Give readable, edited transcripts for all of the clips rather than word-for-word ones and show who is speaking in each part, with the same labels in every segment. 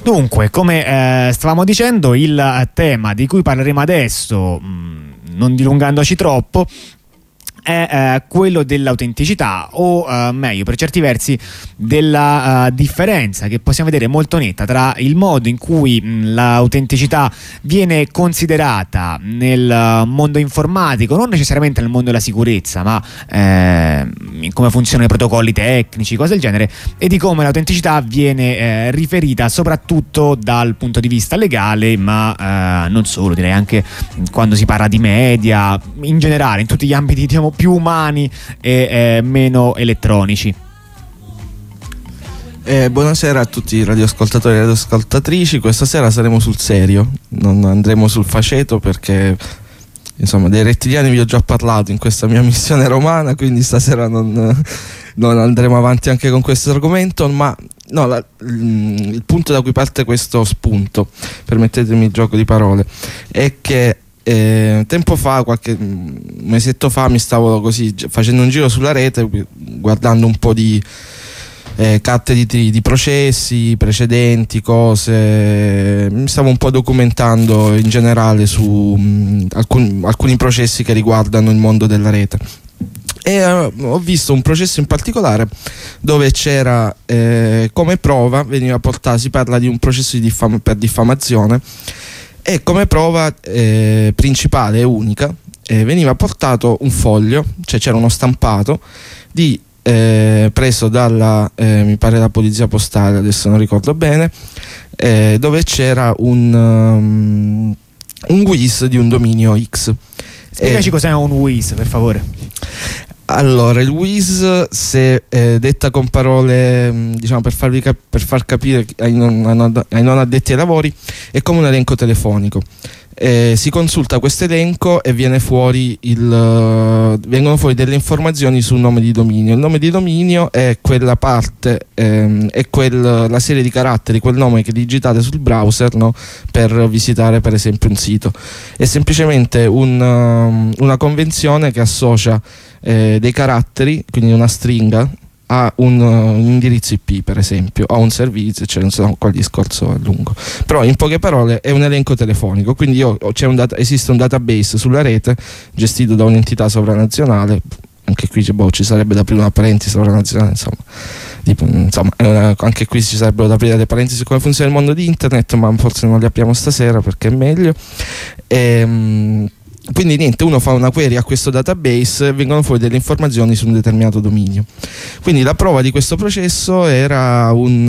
Speaker 1: Dunque, come stavamo dicendo, il tema di cui parleremo adesso, non dilungandoci troppo, è quello dell'autenticità, o meglio, per certi versi, della differenza che possiamo vedere molto netta tra il modo in cui l'autenticità viene considerata nel mondo informatico, non necessariamente nel mondo della sicurezza, ma in come funzionano i protocolli tecnici, cose del genere, e di come l'autenticità viene riferita soprattutto dal punto di vista legale, ma non solo, direi anche quando si parla di media, in generale, in tutti gli ambiti, diciamo, più umani e meno elettronici.
Speaker 2: Buonasera a tutti i radioascoltatori e radioascoltatrici. Questa sera saremo sul serio, non andremo sul faceto, perché insomma dei rettiliani vi ho già parlato in questa mia missione romana, quindi stasera non andremo avanti anche con questo argomento. Ma no, il punto da cui parte questo spunto, permettetemi il gioco di parole, è che tempo fa, qualche mesetto fa, mi stavo così facendo un giro sulla rete, guardando un po' di carte di processi precedenti, cose. Mi stavo un po' documentando in generale su alcuni processi che riguardano il mondo della rete, e ho visto un processo in particolare dove c'era come prova veniva portato, si parla di un processo per diffamazione, e come prova principale e unica veniva portato un foglio, cioè c'era uno stampato preso dalla mi pare la polizia postale, adesso non ricordo bene, dove c'era un WIS di un dominio X.
Speaker 1: Spiegaci cos'è un WIS, per favore.
Speaker 2: Allora, il WIS, se detta con parole, diciamo, per far capire ai non addetti ai lavori, è come un elenco telefonico. Si consulta questo elenco e vengono fuori delle informazioni sul nome di dominio. Il nome di dominio è quella parte, è la serie di caratteri, quel nome che digitate sul browser, no? Per visitare per esempio un sito. È semplicemente una convenzione che associa dei caratteri, quindi una stringa, a un indirizzo IP, per esempio, a un servizio, cioè non so, qua il discorso è lungo, però in poche parole è un elenco telefonico. Quindi esiste un database sulla rete gestito da un'entità sovranazionale, anche qui ci sarebbe da aprire una parentesi sovranazionale, insomma, anche qui ci sarebbero da aprire delle parentesi su come funziona il mondo di internet, ma forse non le apriamo stasera perché è meglio. Quindi niente, uno fa una query a questo database e vengono fuori delle informazioni su un determinato dominio. Quindi la prova di questo processo era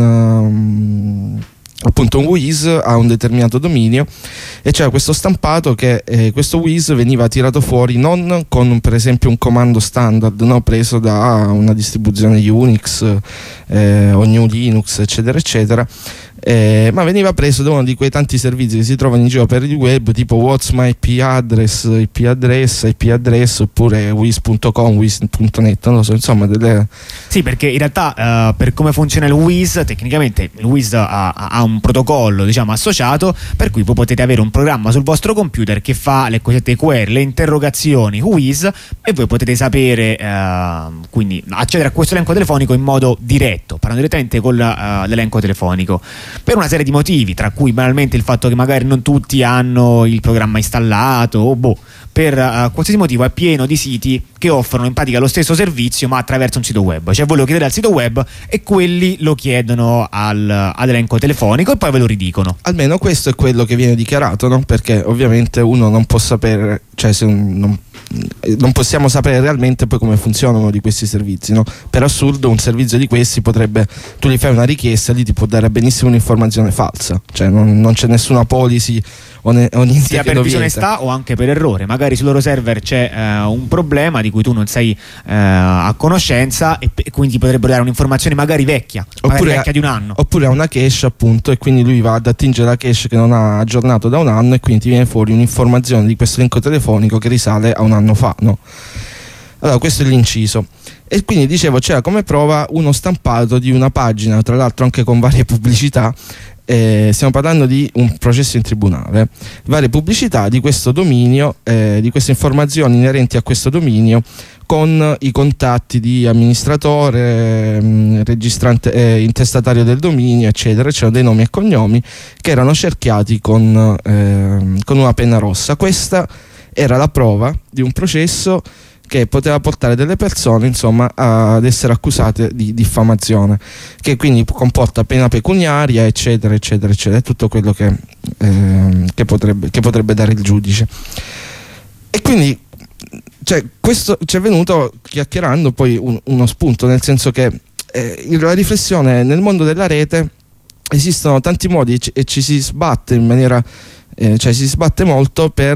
Speaker 2: appunto un WIS a un determinato dominio, e c'era questo stampato che questo WIS veniva tirato fuori non con per esempio un comando standard, no, preso da una distribuzione Unix o GNU Linux eccetera eccetera, ma veniva preso da uno di quei tanti servizi che si trovano in giro per il web, tipo What's My IP Address, oppure wis.com, wis.net, non lo so, insomma
Speaker 1: Sì, perché in realtà per come funziona il WIS, tecnicamente il WIS ha un protocollo, diciamo, associato, per cui voi potete avere un programma sul vostro computer che fa le cosiddette query, le interrogazioni WIS, e voi potete sapere, quindi accedere a questo elenco telefonico in modo diretto, parlando direttamente con l'elenco telefonico, per una serie di motivi, tra cui banalmente il fatto che magari non tutti hanno il programma installato, o per qualsiasi motivo è pieno di siti che offrono in pratica lo stesso servizio ma attraverso un sito web, cioè voi lo chiedete al sito web e quelli lo chiedono all'elenco telefonico e poi ve lo ridicono.
Speaker 2: Almeno questo è quello che viene dichiarato, no? Perché ovviamente uno non può sapere, cioè non possiamo sapere realmente poi come funzionano di questi servizi, no? Per assurdo un servizio di questi tu gli fai una richiesta, lì ti può dare benissimo un'informazione falsa, cioè non c'è nessuna policy
Speaker 1: sia per disonestà o anche per errore. Magari sul loro server c'è un problema di cui tu non sei a conoscenza, e quindi potrebbero dare un'informazione magari vecchia, vecchia di un anno,
Speaker 2: oppure ha una cache appunto, e quindi lui va ad attingere la cache che non ha aggiornato da un anno, e quindi ti viene fuori un'informazione di questo elenco telefonico che risale a un anno fa, no? Allora questo è l'inciso. E quindi dicevo, c'era come prova uno stampato di una pagina, tra l'altro anche con varie pubblicità, stiamo parlando di un processo in tribunale, varie pubblicità di questo dominio, di queste informazioni inerenti a questo dominio, con i contatti di amministratore, registrante, intestatario del dominio, eccetera. C'erano dei nomi e cognomi che erano cerchiati con una penna rossa. Questa era la prova di un processo che poteva portare delle persone, insomma, ad essere accusate di diffamazione, che quindi comporta pena pecuniaria, eccetera, eccetera, eccetera, è tutto quello che potrebbe dare il giudice. E quindi, cioè, questo ci è venuto chiacchierando poi uno spunto, nel senso che la riflessione nel mondo della rete, esistono tanti modi e ci si sbatte in maniera si sbatte molto per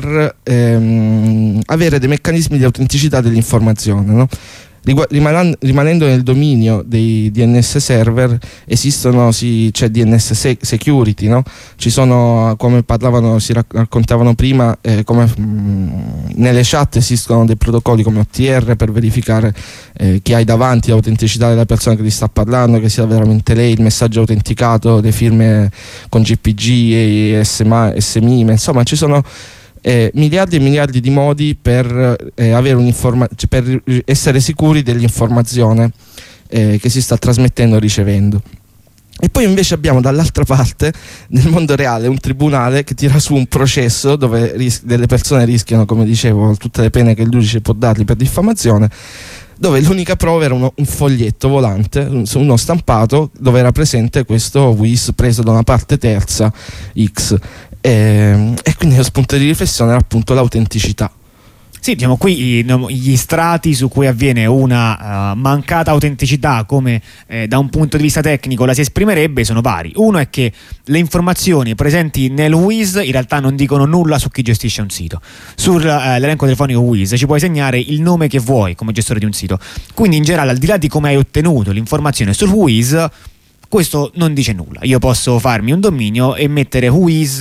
Speaker 2: avere dei meccanismi di autenticità dell'informazione, no? Rimanendo nel dominio dei DNS server, c'è DNS security, no? Ci sono, come si raccontavano prima, come nelle chat esistono dei protocolli come OTR per verificare chi hai davanti, l'autenticità della persona che ti sta parlando, che sia veramente lei, il messaggio autenticato, le firme con GPG, SMIME, insomma ci sono miliardi e miliardi di modi per avere per essere sicuri dell'informazione che si sta trasmettendo o ricevendo. E poi invece abbiamo dall'altra parte, nel mondo reale, un tribunale che tira su un processo dove delle persone rischiano, come dicevo, tutte le pene che il giudice può dargli per diffamazione, dove l'unica prova era un foglietto volante, uno stampato dove era presente questo WIS preso da una parte terza X. E quindi lo spunto di riflessione era appunto l'autenticità.
Speaker 1: Sì, diciamo qui gli strati su cui avviene una mancata autenticità, come da un punto di vista tecnico la si esprimerebbe, sono vari. Uno è che le informazioni presenti nel WIS in realtà non dicono nulla su chi gestisce un sito. Sull'elenco telefonico WIS ci puoi segnare il nome che vuoi come gestore di un sito. Quindi in generale, al di là di come hai ottenuto l'informazione sul WIS, questo non dice nulla. Io posso farmi un dominio e mettere WIS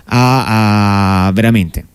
Speaker 1: veramente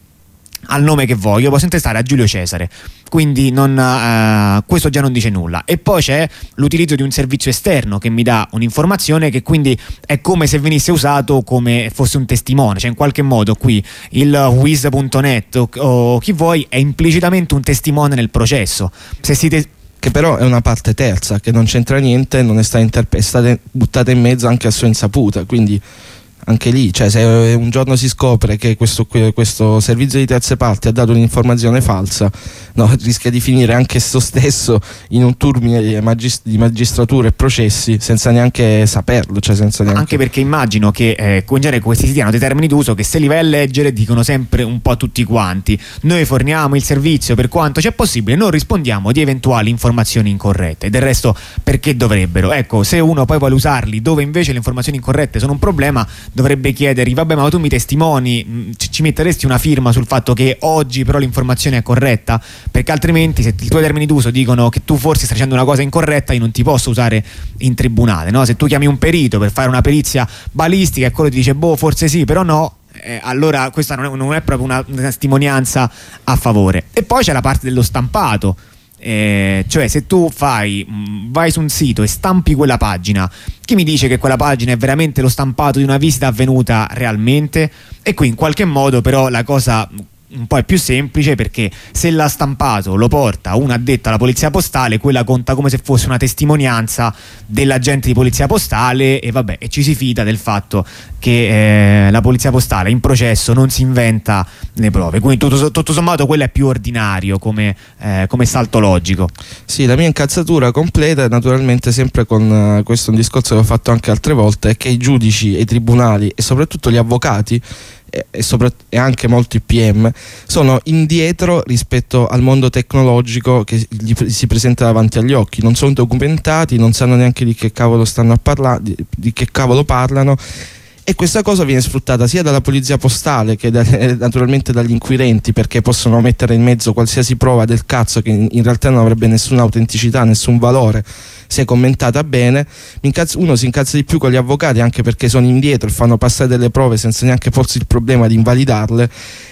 Speaker 1: al nome che voglio, posso intestare a Giulio Cesare, quindi questo già non dice nulla. E poi c'è l'utilizzo di un servizio esterno che mi dà un'informazione che quindi è come se venisse usato come fosse un testimone, cioè in qualche modo qui il Wiz.net o chi vuoi è implicitamente un testimone nel processo.
Speaker 2: Che però è una parte terza, che non c'entra niente, non è stata buttata in mezzo anche a sua insaputa, quindi anche lì, cioè, se un giorno si scopre che questo servizio di terze parti ha dato un'informazione falsa, no, rischia di finire anche esso stesso in un turbine di magistratura e processi senza neanche saperlo, cioè senza neanche...
Speaker 1: Anche perché immagino che in genere questi siti hanno dei termini d'uso che se li vai a leggere dicono sempre un po' tutti quanti: noi forniamo il servizio per quanto c'è possibile, non rispondiamo di eventuali informazioni incorrette. Del resto perché dovrebbero? Ecco, se uno poi vuole usarli dove invece le informazioni incorrette sono un problema, dovrebbe chiedergli: vabbè, ma tu mi testimoni, ci metteresti una firma sul fatto che oggi però l'informazione è corretta? Perché altrimenti, se i tuoi termini d'uso dicono che tu forse stai facendo una cosa incorretta, io non ti posso usare in tribunale, no? Se tu chiami un perito per fare una perizia balistica e quello ti dice boh, forse sì, però no, allora questa non è proprio una testimonianza a favore. E poi c'è la parte dello stampato. Cioè, se tu vai su un sito e stampi quella pagina, chi mi dice che quella pagina è veramente lo stampato di una visita avvenuta realmente? E qui in qualche modo però la cosa un po' è più semplice, perché se l'ha stampato lo porta un addetto alla polizia postale, quella conta come se fosse una testimonianza dell'agente di polizia postale, e vabbè, e ci si fida del fatto che la polizia postale in processo non si inventa le prove, quindi tutto sommato quello è più ordinario come salto logico.
Speaker 2: Sì, la mia incazzatura completa è naturalmente sempre con questo, un discorso che ho fatto anche altre volte, è che i giudici e i tribunali e soprattutto gli avvocati e anche molti PM sono indietro rispetto al mondo tecnologico che si presenta davanti agli occhi, non sono documentati, non sanno neanche di che cavolo stanno a parlare, di che cavolo parlano, e questa cosa viene sfruttata sia dalla polizia postale che naturalmente dagli inquirenti, perché possono mettere in mezzo qualsiasi prova del cazzo che in realtà non avrebbe nessuna autenticità, nessun valore se commentata bene. Uno si incazza di più con gli avvocati, anche perché sono indietro e fanno passare delle prove senza neanche porsi il problema di invalidarle,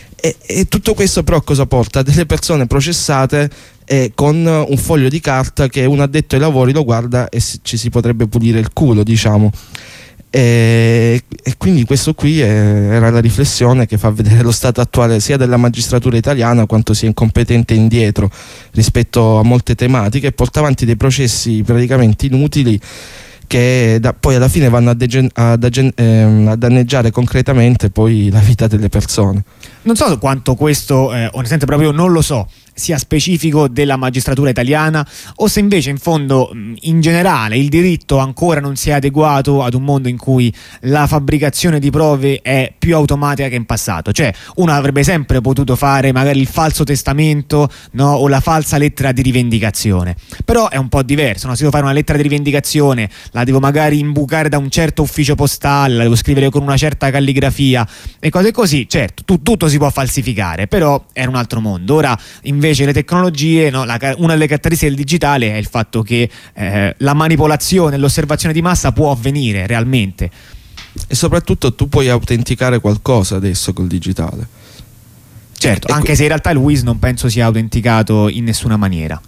Speaker 2: e tutto questo però cosa porta? Delle persone processate con un foglio di carta che un addetto ai lavori lo guarda e ci si potrebbe pulire il culo, diciamo. E quindi questo qui era la riflessione che fa vedere lo stato attuale sia della magistratura italiana quanto sia incompetente e indietro rispetto a molte tematiche, e porta avanti dei processi praticamente inutili che poi alla fine vanno a danneggiare concretamente poi la vita delle persone.
Speaker 1: Non so quanto questo, onestamente proprio non lo so, sia specifico della magistratura italiana, o se invece in fondo in generale il diritto ancora non si è adeguato ad un mondo in cui la fabbricazione di prove è più automatica che in passato. Cioè uno avrebbe sempre potuto fare magari il falso testamento, no? O la falsa lettera di rivendicazione, però è un po' diverso, no? Se devo fare una lettera di rivendicazione la devo magari imbucare da un certo ufficio postale, la devo scrivere con una certa calligrafia e cose così. Certo, tutto si può falsificare, però era un altro mondo. Ora invece le tecnologie, no, una delle caratteristiche del digitale è il fatto che la manipolazione, l'osservazione di massa può avvenire realmente.
Speaker 2: E soprattutto tu puoi autenticare qualcosa adesso col digitale.
Speaker 1: Certo, anche se in realtà il WIS non penso sia autenticato in nessuna maniera.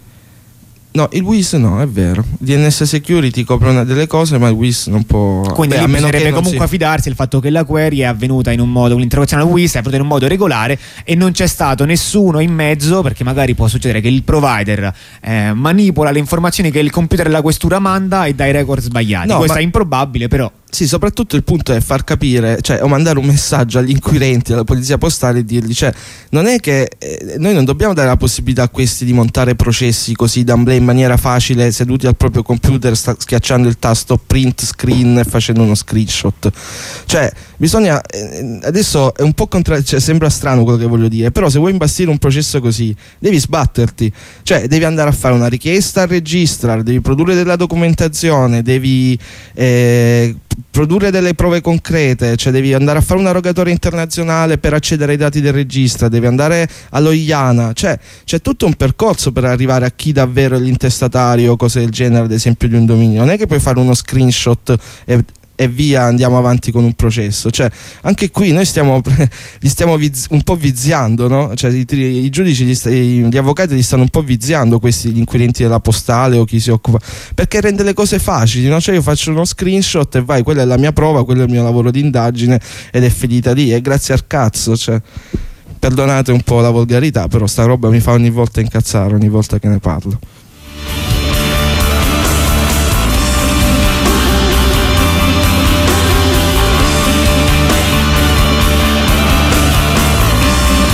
Speaker 2: No, il WIS no, è vero. DNS Security copre delle cose, ma il WIS non può.
Speaker 1: Quindi
Speaker 2: a meno
Speaker 1: bisognerebbe
Speaker 2: che
Speaker 1: comunque fidarsi del fatto che la query è avvenuta in un modo, l'interrogazione al WIS è avvenuta in un modo regolare e non c'è stato nessuno in mezzo, perché magari può succedere che il provider manipola le informazioni che il computer della questura manda e dà i record sbagliati. No, questo è improbabile, però.
Speaker 2: Sì, soprattutto il punto è far capire, cioè, o mandare un messaggio agli inquirenti, alla polizia postale e dirgli, cioè, non è che noi non dobbiamo dare la possibilità a questi di montare processi così d'amblè in maniera facile, seduti al proprio computer, schiacciando il tasto print screen e facendo uno screenshot. Cioè, bisogna, adesso è un po' cioè, sembra strano quello che voglio dire, però se vuoi imbastire un processo così, devi sbatterti, cioè, devi andare a fare una richiesta al registrar, devi produrre della documentazione, devi produrre delle prove concrete, cioè devi andare a fare una rogatoria internazionale per accedere ai dati del registro, devi andare all'Oiana, cioè c'è tutto un percorso per arrivare a chi davvero è l'intestatario o cose del genere, ad esempio di un dominio. Non è che puoi fare uno screenshot e via, andiamo avanti con un processo. Cioè anche qui noi li stiamo un po' viziando, no? Cioè i giudici, gli avvocati li stanno un po' viziando, questi gli inquirenti della postale o chi si occupa, perché rende le cose facili, no? Cioè io faccio uno screenshot e vai, quella è la mia prova, quello è il mio lavoro di indagine ed è finita lì, e grazie al cazzo, cioè, perdonate un po' la volgarità, però sta roba mi fa ogni volta incazzare ogni volta che ne parlo.